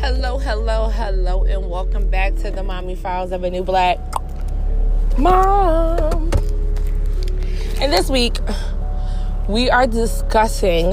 Hello, and welcome back to the Mommy Files of a New Black Mom. And this week, we are discussing,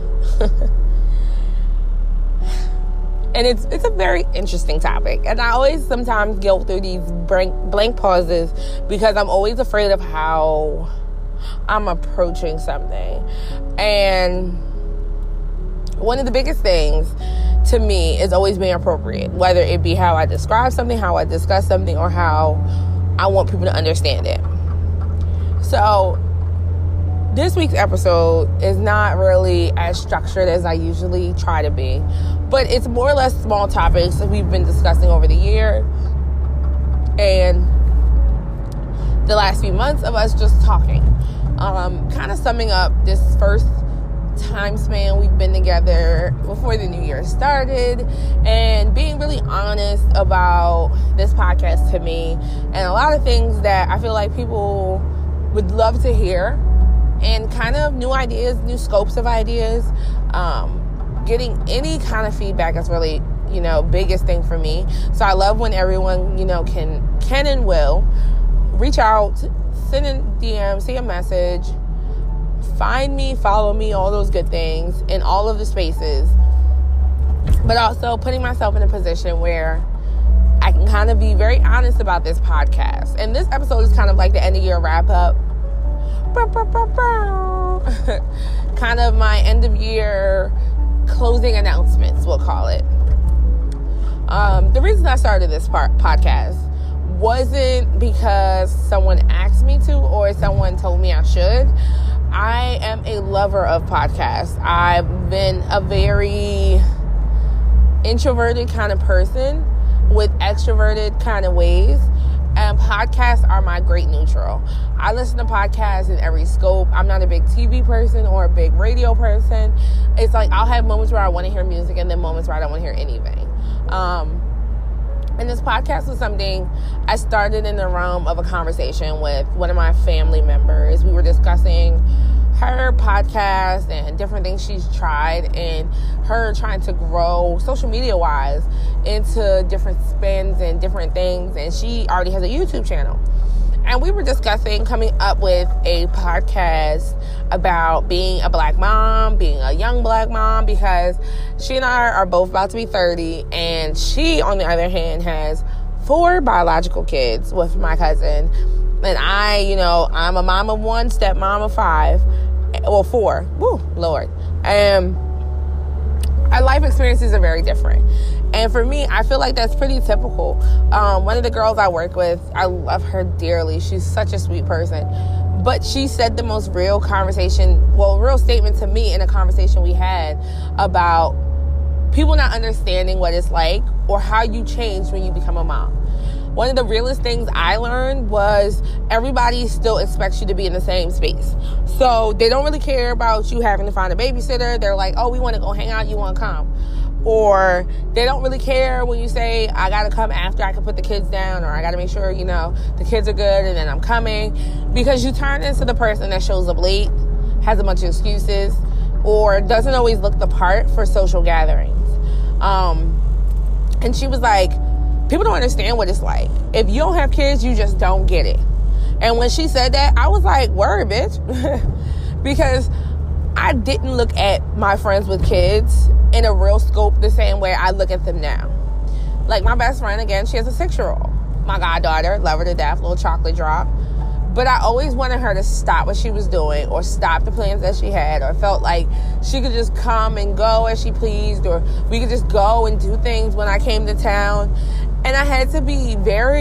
and it's a very interesting topic. And I always sometimes go through these blank pauses because I'm always afraid of how I'm approaching something. And one of the biggest things to me is always being appropriate, whether it be how I describe something, how I discuss something, or how I want people to understand it. So this week's episode is not really as structured as I usually try to be, but it's more or less small topics that we've been discussing over the year and the last few months of us just talking. Kind of summing up this first time span we've been together before the new year started, and being really honest about this podcast to me and a lot of things that I feel like people would love to hear, and kind of new ideas, new scopes of ideas. Getting any kind of feedback is really, biggest thing for me. So I love when everyone, can and will reach out, send a DM, see a message, find me, follow me, all those good things in all of the spaces. But also putting myself in a position where I can kind of be very honest about this podcast. And this episode is kind of like the end of year wrap up. Kind of my end of year closing announcements, we'll call it. The reason I started this podcast wasn't because someone asked me to or someone told me I should. I am a lover of podcasts. I've been a very introverted kind of person with extroverted kind of ways, and podcasts are my great neutral. I listen to podcasts in every scope. I'm not a big TV person or a big radio person. It's like I'll have moments where I want to hear music and then moments where I don't want to hear anything. And this podcast was something I started in the realm of a conversation with one of my family members. We were discussing her podcast and different things she's tried, and her trying to grow social media wise into different spins and different things. And she already has a YouTube channel. And we were discussing coming up with a podcast about being a black mom, being a young black mom, because she and I are both about to be 30, and she, on the other hand, has 4 biological kids with my cousin. And I'm a mom of 1, stepmom of 5. Well, 4. Woo, Lord. And our life experiences are very different. And for me, I feel like that's pretty typical. One of the girls I work with, I love her dearly. She's such a sweet person. But she said the most real statement to me in a conversation we had about people not understanding what it's like or how you change when you become a mom. One of the realest things I learned was everybody still expects you to be in the same space. So they don't really care about you having to find a babysitter. They're like, oh, we want to go hang out. You want to come? Or they don't really care when you say, I got to come after I can put the kids down, or I got to make sure, the kids are good and then I'm coming. Because you turn into the person that shows up late, has a bunch of excuses, or doesn't always look the part for social gatherings. And she was like, people don't understand what it's like. If you don't have kids, you just don't get it. And when she said that, I was like, word, bitch. Because I didn't look at my friends with kids in a real scope the same way I look at them now. Like my best friend, again, she has a 6-year-old. My goddaughter, love her to death, little chocolate drop. But I always wanted her to stop what she was doing, or stop the plans that she had, or felt like she could just come and go as she pleased, or we could just go and do things when I came to town. And I had to be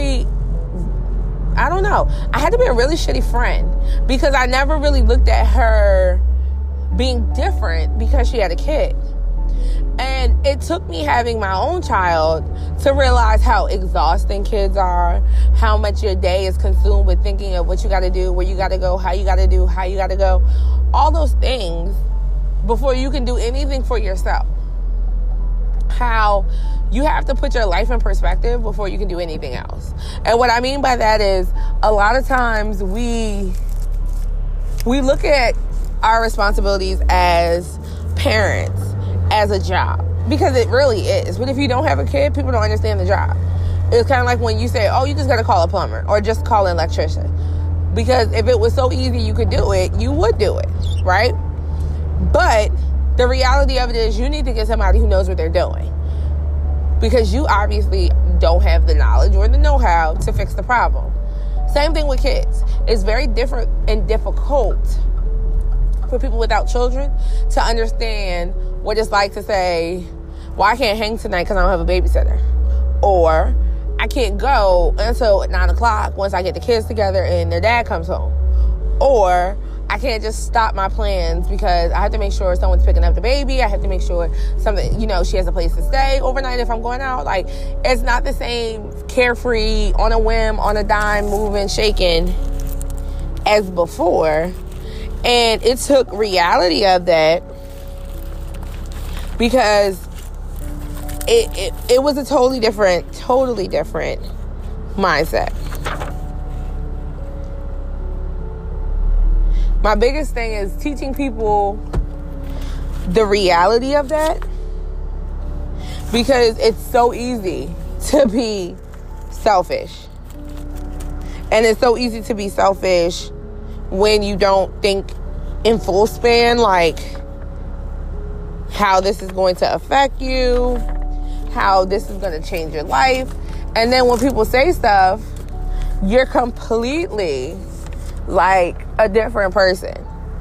I had to be a really shitty friend, because I never really looked at her being different because she had a kid. And it took me having my own child to realize how exhausting kids are, how much your day is consumed with thinking of what you got to do, where you got to go, how you got to do, how you got to go, all those things before you can do anything for yourself. How you have to put your life in perspective before you can do anything else. And what I mean by that is, a lot of times we look at our responsibilities as parents as a job. Because it really is. But if you don't have a kid, people don't understand the job. It's kind of like when you say, oh, you just got to call a plumber or just call an electrician. Because if it was so easy you could do it, you would do it, right? But the reality of it is you need to get somebody who knows what they're doing. Because you obviously don't have the knowledge or the know-how to fix the problem. Same thing with kids. It's very different and difficult for people without children to understand what it's like to say, well, I can't hang tonight because I don't have a babysitter. Or I can't go until 9 o'clock once I get the kids together and their dad comes home. Or I can't just stop my plans because I have to make sure someone's picking up the baby. I have to make sure she has a place to stay overnight if I'm going out. Like, it's not the same carefree, on a whim, on a dime, moving, shaking as before. And it took reality of that because it was a totally different mindset. My biggest thing is teaching people the reality of that, because it's so easy to be selfish. And it's so easy to be selfish when you don't think in full span, like how this is going to affect you, how this is going to change your life. And then when people say stuff, you're completely like a different person.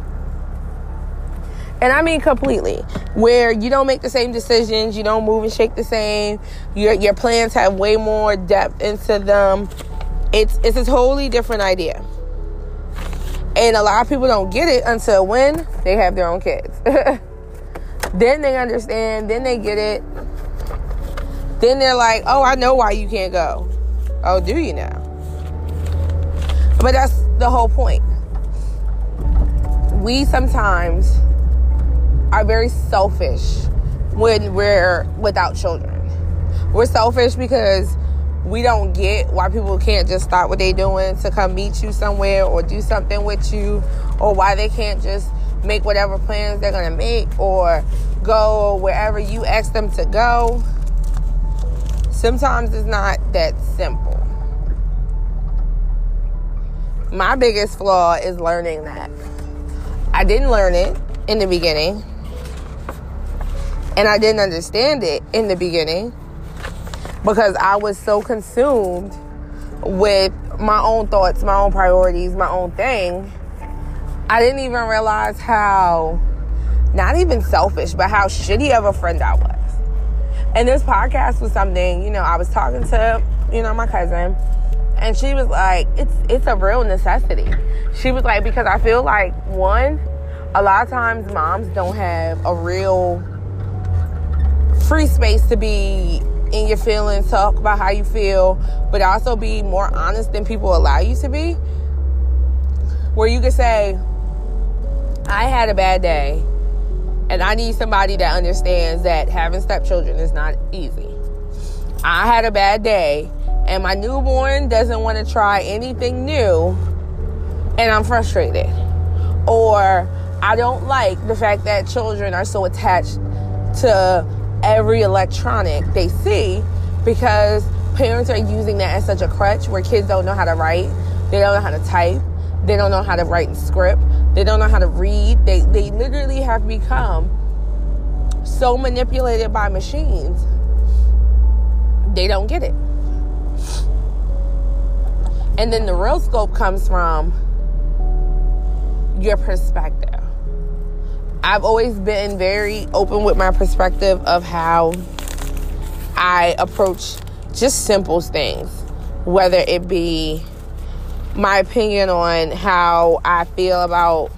And I mean completely. Where you don't make the same decisions, you don't move and shake the same, your plans have way more depth into them. It's a totally different idea. And a lot of people don't get it until when they have their own kids. Then they understand, then they get it. Then they're like, oh, I know why you can't go. Oh, do you now? But that's the whole point. We sometimes are very selfish when we're without children. We're selfish because we don't get why people can't just stop what they're doing to come meet you somewhere or do something with you, or why they can't just make whatever plans they're going to make or go wherever you ask them to go. Sometimes it's not that simple. My biggest flaw is learning that. I didn't learn it in the beginning. And I didn't understand it in the beginning because I was so consumed with my own thoughts, my own priorities, my own thing. I didn't even realize how, not even selfish, but how shitty of a friend I was. And this podcast was something, I was talking to, my cousin, and she was like, it's a real necessity. She was like, because I feel like, one, a lot of times moms don't have a real free space to be in your feelings, talk about how you feel, but also be more honest than people allow you to be. Where you could say, I had a bad day, and I need somebody that understands that having stepchildren is not easy. I had a bad day, and my newborn doesn't want to try anything new, and I'm frustrated. Or I don't like the fact that children are so attached to every electronic they see, because parents are using that as such a crutch where kids don't know how to write, they don't know how to type, they don't know how to write in script, they don't know how to read. They literally have become so manipulated by machines, they don't get it. And then the real scope comes from your perspective. I've always been very open with my perspective of how I approach just simple things, whether it be my opinion on how I feel about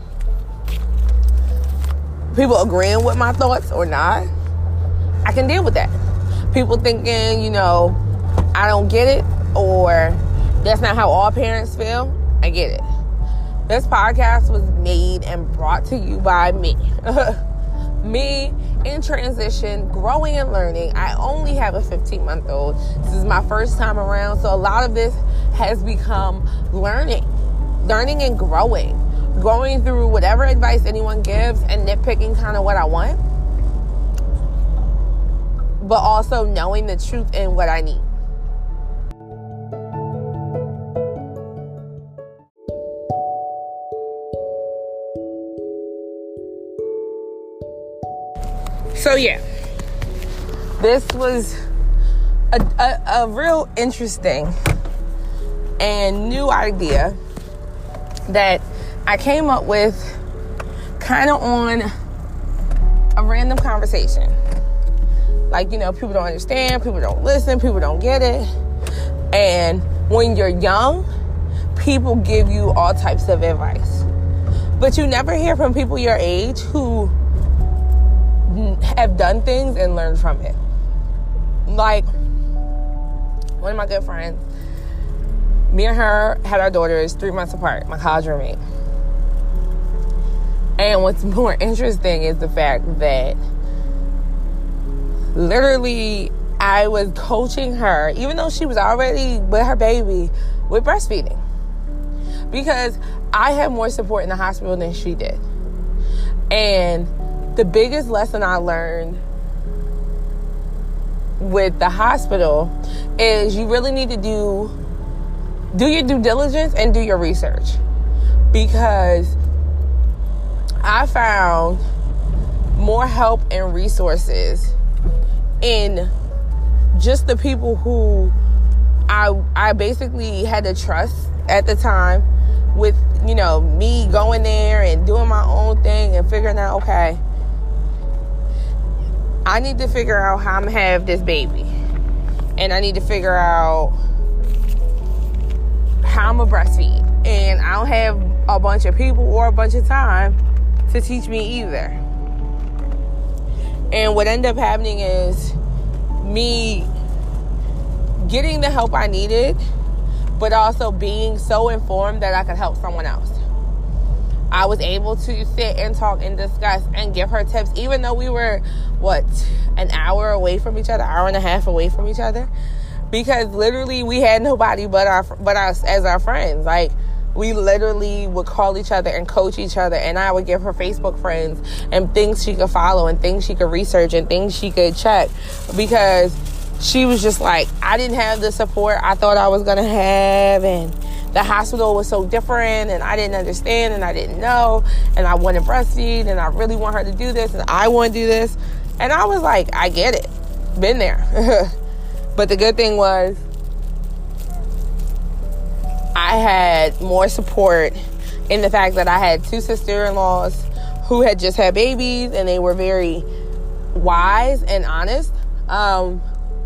people agreeing with my thoughts or not. I can deal with that. People thinking, I don't get it, or that's not how all parents feel. I get it. This podcast was made and brought to you by me. Me in transition, growing and learning. I only have a 15-month-old. This is my first time around, so a lot of this has become learning and going through whatever advice anyone gives and nitpicking kind of what I want. but also knowing the truth and what I need. So yeah, this was a real interesting and new idea that I came up with kind of on a random conversation. Like, people don't understand, people don't listen, people don't get it. And when you're young, people give you all types of advice. But you never hear from people your age who have done things and learned from it. Like, one of my good friends, me and her had our daughters 3 months apart, my college roommate. And what's more interesting is the fact that literally I was coaching her, even though she was already with her baby, with breastfeeding. Because I had more support in the hospital than she did. And the biggest lesson I learned with the hospital is you really need to do your due diligence and do your research. Because I found more help and resources in just the people who I basically had to trust at the time, with, me going there and doing my own thing and figuring out, okay, I need to figure out how I'm going to have this baby. And I need to figure out how I'm going to breastfeed. And I don't have a bunch of people or a bunch of time to teach me either. And what ended up happening is me getting the help I needed, but also being so informed that I could help someone else. I was able to sit and talk and discuss and give her tips, even though we were, an hour away from each other, hour and a half away from each other, because literally we had nobody but us as our friends. Like, we literally would call each other and coach each other, and I would give her Facebook friends and things she could follow and things she could research and things she could check, because she was just like, I didn't have the support I thought I was going to have, and the hospital was so different, and I didn't understand, and I didn't know, and I want to breastfeed, and I really want her to do this, and I want to do this. And I was like, I get it. Been there. But the good thing was, I had more support in the fact that I had 2 sister-in-laws who had just had babies, and they were very wise and honest. I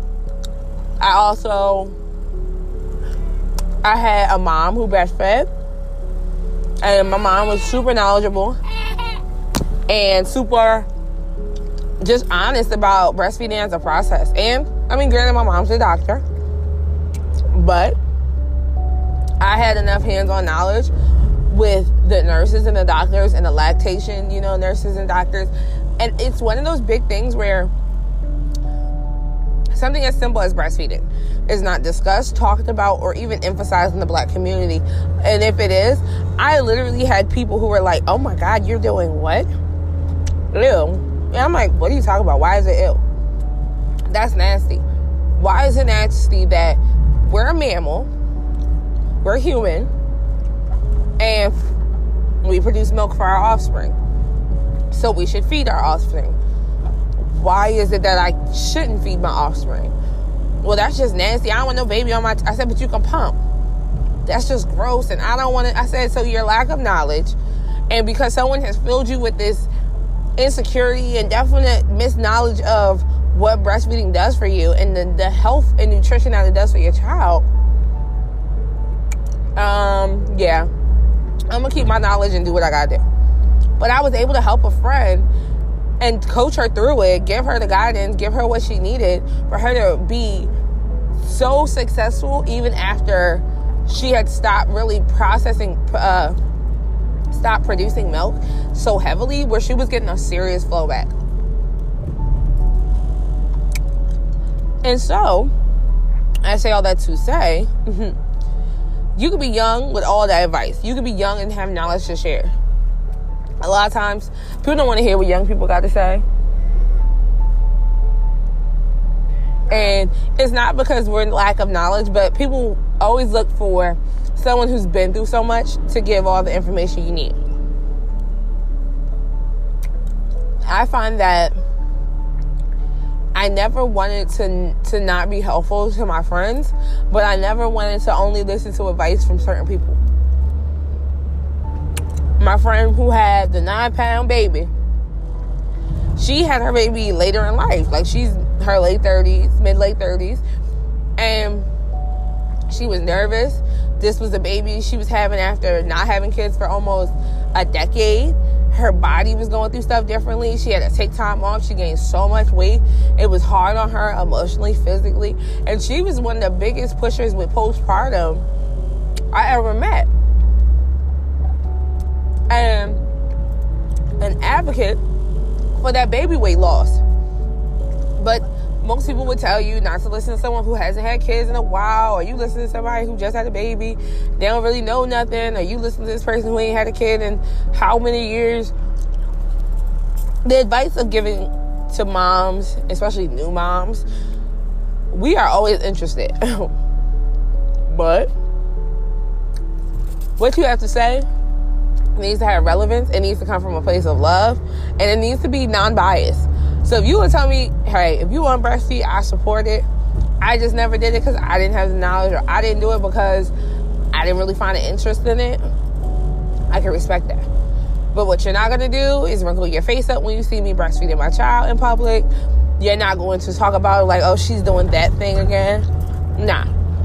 had a mom who breastfed, and my mom was super knowledgeable and super just honest about breastfeeding as a process. And granted, my mom's a doctor, but I had enough hands-on knowledge with the nurses and the doctors and the lactation, nurses and doctors. And it's one of those big things where something as simple as breastfeeding is not discussed, talked about, or even emphasized in the Black community. And if it is, I literally had people who were like, oh my God, you're doing what? Ew. And I'm like, what are you talking about? Why is it ill? That's nasty. Why is it nasty that we're a mammal, we're human, and we produce milk for our offspring, so we should feed our offspring? Why is it that I shouldn't feed my offspring? Well, that's just nasty. I don't want no baby on I said, but you can pump. That's just gross, and I don't want to. I said, so your lack of knowledge, and because someone has filled you with this insecurity and definite misknowledge of what breastfeeding does for you and the health and nutrition that it does for your child, I'm gonna keep my knowledge and do what I gotta do. But I was able to help a friend and coach her through it, give her the guidance, give her what she needed for her to be so successful, even after she had stopped really stopped producing milk so heavily, where she was getting a serious flow back. And so, I say all that to say, you could be young with all that advice. You could be young and have knowledge to share. A lot of times, people don't want to hear what young people got to say. And it's not because we're in lack of knowledge, but people always look for someone who's been through so much to give all the information you need. I find that I never wanted to not be helpful to my friends, but I never wanted to only listen to advice from certain people. My friend who had the 9-pound baby, she had her baby later in life. Like, she's her late 30s, mid-late 30s. And she was nervous. This was a baby she was having after not having kids for almost a decade. Her body was going through stuff differently. She had to take time off. She gained so much weight. It was hard on her emotionally, physically. And she was one of the biggest pushers with postpartum I ever met. And an advocate for that baby weight loss. But most people would tell you not to listen to someone who hasn't had kids in a while, or you listen to somebody who just had a baby, they don't really know nothing, or you listen to this person who ain't had a kid in how many years. The advice of giving to moms, especially new moms, we are always interested. But what you have to say needs to have relevance. It needs to come from a place of love, and it needs to be non-biased. So if you would tell me, hey, if you want to breastfeed, I support it. I just never did it because I didn't have the knowledge, or I didn't do it because I didn't really find an interest in it, I can respect that. But what you're not going to do is wrinkle your face up when you see me breastfeeding my child in public. You're not going to talk about it like, oh, she's doing that thing again. Nah.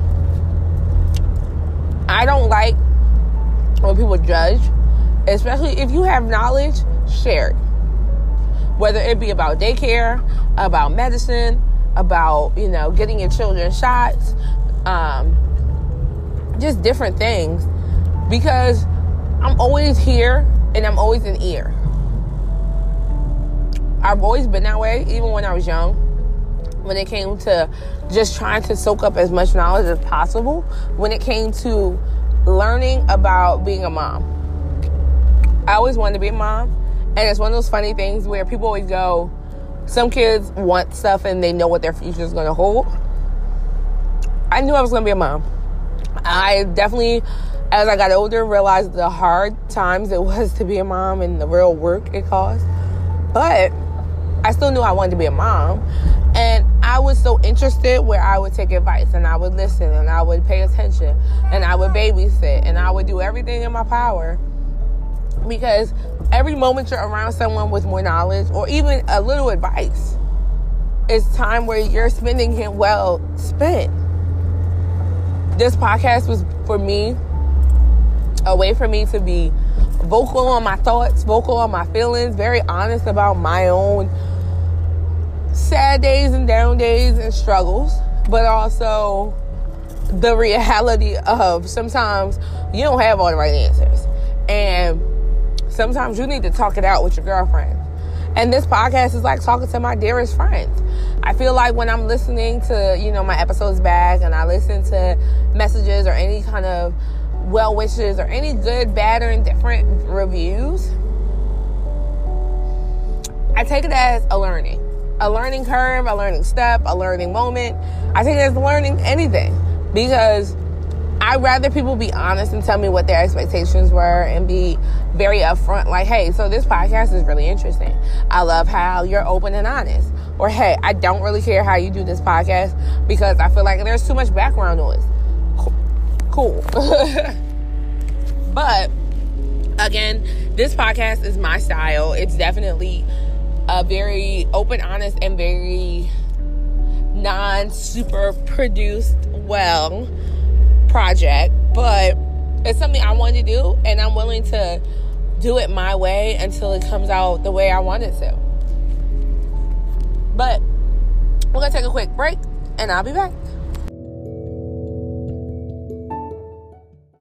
I don't like when people judge, especially if you have knowledge, share it. Whether it be about daycare, about medicine, about, getting your children shots, just different things. Because I'm always here and I'm always in ear. I've always been that way, even when I was young. When it came to just trying to soak up as much knowledge as possible. When it came to learning about being a mom. I always wanted to be a mom. And it's one of those funny things where people always go, some kids want stuff and they know what their future is going to hold. I knew I was going to be a mom. I definitely, as I got older, realized the hard times it was to be a mom and the real work it cost. But I still knew I wanted to be a mom. And I was so interested where I would take advice and I would listen and I would pay attention and I would babysit and I would do everything in my power. Because every moment you're around someone with more knowledge or even a little advice, it's time where you're spending it well spent. This podcast was, for me, a way for me to be vocal on my thoughts, vocal on my feelings, very honest about my own sad days and down days and struggles, but also the reality of sometimes you don't have all the right answers. And sometimes you need to talk it out with your girlfriend. And this podcast is like talking to my dearest friends. I feel like when I'm listening to, my episodes back and I listen to messages or any kind of well wishes or any good, bad, or indifferent reviews, I take it as a learning curve, a learning step, a learning moment. I take it as learning anything, because I'd rather people be honest and tell me what their expectations were and be very upfront, like, hey, so this podcast is really interesting. I love how you're open and honest. Or, hey, I don't really care how you do this podcast because I feel like there's too much background noise. Cool. But, again, this podcast is my style. It's definitely a very open, honest, and very non-super produced well project, but it's something I wanted to do, and I'm willing to do it my way until it comes out the way I want it to. But we're gonna take a quick break and I'll be back.